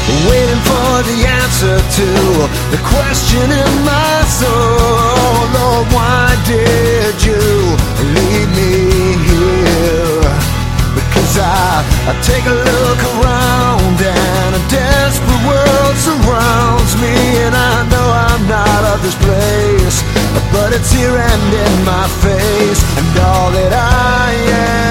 waiting for the answer to the question in my soul. Lord, why did you leave me here? Because I take a look around and a desperate world surrounds me, and I know I'm not of this place, but it's here and in my face, and all that I am